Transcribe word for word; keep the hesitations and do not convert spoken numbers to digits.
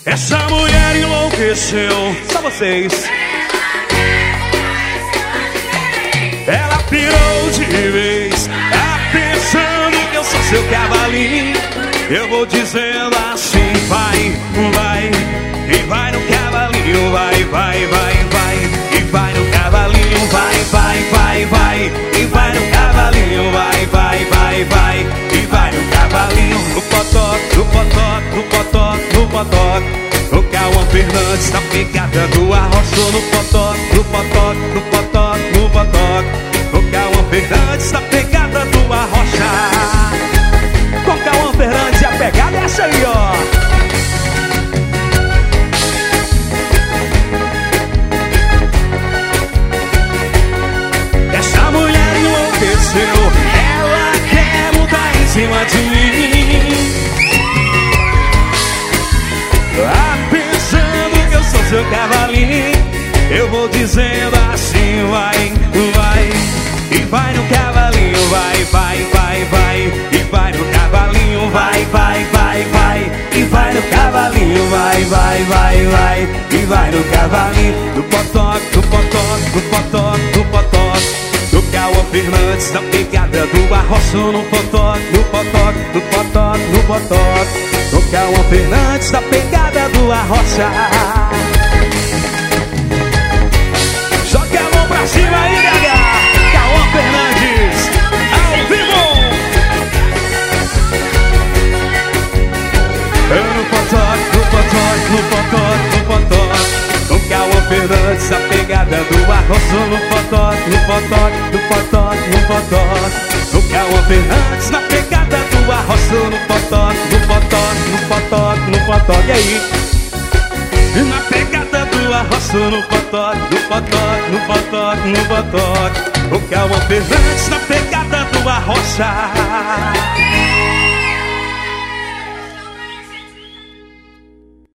Essa mulher enlouqueceu. Só vocês. Ela pirou de vez, tá pensando que eu sou seu cavalinho. Eu vou dizendo assim, vai, vai, e vai no cavalinho, vai, vai, vai, vai, e vai no cavalinho, vai, vai, vai, vai, e vai no cavalinho, vai, vai, vai, vai, e vai no cavalinho. No potó, no potó, no potó, no potó. O Cauã Fernandes na pegada do arroço. No potó, no potó, no potó, no potó. O Cauã Fernandes na pegada do arrocha. Com Cauã Fernandes e a pegada é essa aí, ó. Essa mulher enlouqueceu. Ela quer mudar em cima de mim. Tá pensando que eu sou seu cavalinho. Eu vou dizendo assim, vai, vai, e vai no cavalinho, vai, vai, vai, vai, e vai no cavalinho, vai, vai, vai, vai, e vai no cavalinho, vai, vai, vai, vai, e vai no cavalinho. Do potó, do potó, do potó, do potó. Do Cauã Fernandes na pegada do arroço. No potó, no potó, do potó, no potó. Do Cauã Fernandes na pegada do arrocha. Joga a mão pra cima aí, B H. Cauã Fernandes, ao vivo. No potó, no potó, no potó, no potó. No Cauã Fernandes, a pegada do arroço. No potó, no potó, no potó, no potó. No Cauã Fernandes, na pegada do arroço. No potó, no potó, no potó, no potó. E aí? Na pegada do arroço. No potó, no potó, no potó, no potó. O Cauã Fernandes, na pegada do arrocha.